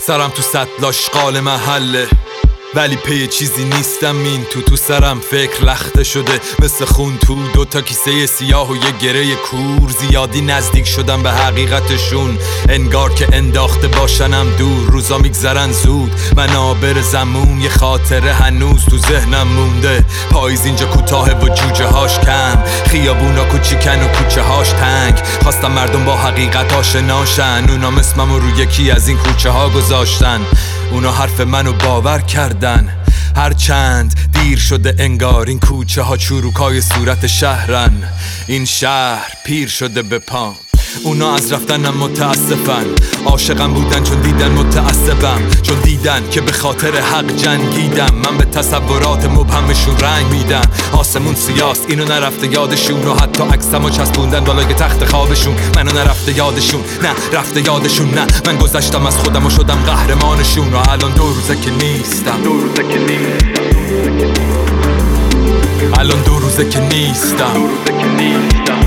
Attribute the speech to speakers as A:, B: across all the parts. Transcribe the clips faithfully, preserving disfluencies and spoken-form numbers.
A: سرم تو سطل آشغال محله، ولی پی چیزی نیستم. این تو تو سرم فکر لخته شده مثل خون تو دوتا کیسه سیاه و یه گره کور. زیادی نزدیک شدم به حقیقتشون، انگار که انداخته باشنم دور. روزا میگذرن زود، منابر زمون، یه خاطره هنوز تو ذهنم مونده. پاییز اینجا کوتاه و جوجه هاش کم، خیابونا کوچیکن و کوچه هاش تنگ. خواستم مردم با حقیقت آشناشن، اونا اسمم رو یکی از این کوچه ها گذاشتن. اونا حرف منو باور کردن، هرچند دیر شده انگار. این کوچه ها چروکای صورت شهرن، این شهر پیر شده به پام. اونا از رفتنم متاسفن، عاشقم بودن چون دیدن متعصبم، چون دیدن که به خاطر حق جنگیدم. من به تصورات مبهمشون رنگ میدم. آسمون سیاست، اینو نرفته یادشون، و حتی عکسمو چسبوندن بالای تخت خوابشون. منو نرفته یادشون، نه رفته یادشون، نه من گذشتم از خودم و شدم قهرمانشون. و الان دو روزه که نیستم، دو روزه که نیستم، الان دو روزه که نیستم، دو روزه که نیستم،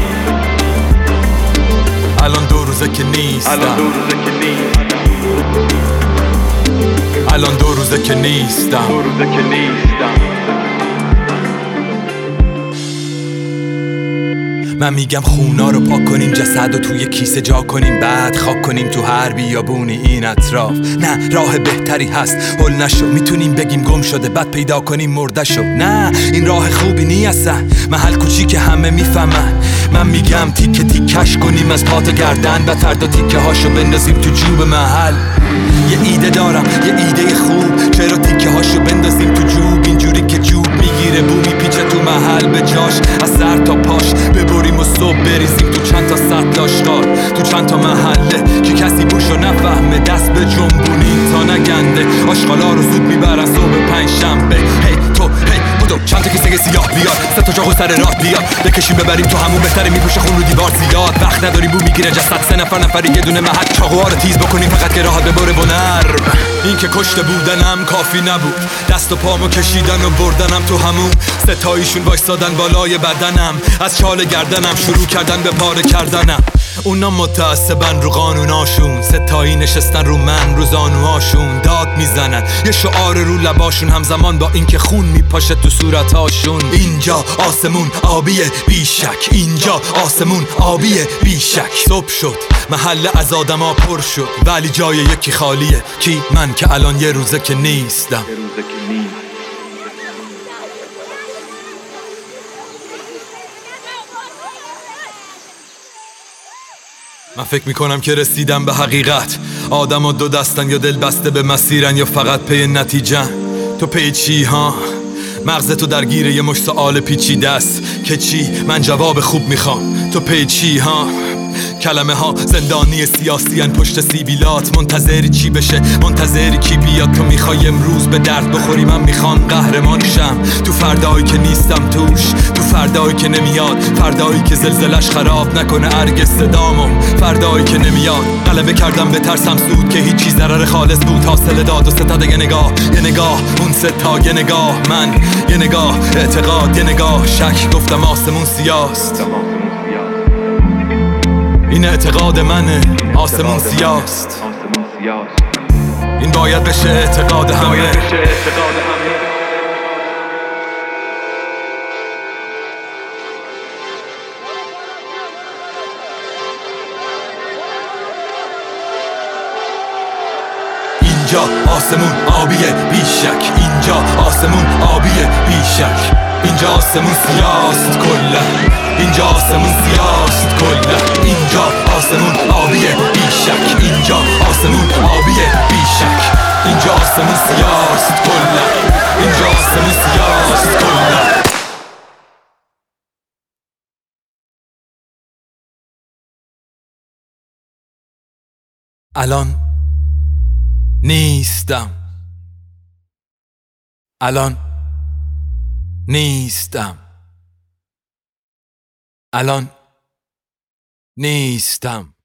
A: الان دو روزه که نیستم، الان دو روزه که نیستم، دو روزه که نیستم. من میگم خونا رو پاک کنیم، جسد رو توی کیسه جا کنیم، بعد خاک کنیم تو هر بیابونی این اطراف. نه راه بهتری هست، هل نشو. میتونیم بگیم گم شده بعد پیدا کنیم مرده شو. نه این راه خوبی نیستن، محل کوچیک همه میفهمن. من میگم تیکه تیکش کنیم از پات و گردن، و فردا تیکه هاشو بندازیم تو جوب محل. یه ایده دارم، یه ایده خوب، چرا تیکه هاشو بندازیم تو جوب؟ اینجوری که جوب میگیره بو میپیچه تو محل به جاش، از سر تا پاش ببریم و صبح بریزیم تو چند تا سطل آشغال، تو چند تا محله که کسی بوشو نفهمه. دست به جنبونیم تا نگنده، آشغالا رو زود میبرن صبح پنج شنبه. هی تو هی بودو چند تا کیسه سیاه بیار، سه تا چاقو سر راه بیار، بکشیم ببریم تو همون. بهتره میپوشه خون رو دیوار زیاد، وقت نداریم بو میگیره جسد. سه نفر نفری یه دونه محل، چاقوها رو تیز بکنیم فقط که راحت ببره و نرم. این که کشته بودنم کافی نبود، دست و پامو کشیدن و بردنم تو همون. ستاییشون وایسادن بالای بدنم، از چال گردنم شروع کردن به پاره کردنم. اونا متعصبن رو قانوناشون، ستایی نشستن رو من رو زانوهاشون. داد میزنن یه شعار رو لباشون، همزمان با اینکه خون میپاشه تو صورتاشون. اینجا آسمون آبیه بیشک، اینجا آسمون آبیه بیشک. صبح شد محل از آدما پر شد، ولی جای یکی خالیه. کی؟ من که الان یه روزه که نیستم. من فکر میکنم که رسیدم به حقیقت. آدم ها دو دستن، یا دل بسته به مسیرن یا فقط پی نتیجه. تو پی چی ها؟ مغزتو درگیر یه مشت سوال پیچیده است که چی؟ من جواب خوب میخوام. تو پی چی ها؟ کلمه ها زندانی سیاسی ان پشت سیبیلات. منتظری چی بشه؟ منتظری کی بیاد؟ تو میخوای امروز به درد بخوری، من میخوام قهرمان شم تو فردایی که نیستم توش، تو فردایی که نمیاد، فردایی که زلزلش خراب نکنه ارگ صدامو، فردایی که نمیاد. غلبه کردم به ترسم سود که هیچی ضرر خالص بود. حاصل داد و ستاد یه نگاه، یه نگاه اون ستا، یه نگاه من، یه نگاه اعتقاد، یه نگاه شک. گفتم آسمون سیاست، این اعتقاد منه. آسمون سیاست، این باید بشه اعتقاد همه. اینجا آسمون آبیه بیشک، اینجا آسمون آبیه بیشک. اینجا آسمون سیاست کلا، اینجا آسمون سیاست کلا. اینجا آسمون آبیه بیشک، اینجا آسمون آبیه بیشک. اینجا آسمون سیاست کلا، اینجا آسمون سیاست کلا. الان نیستم، الان نیستم، الان نیستم.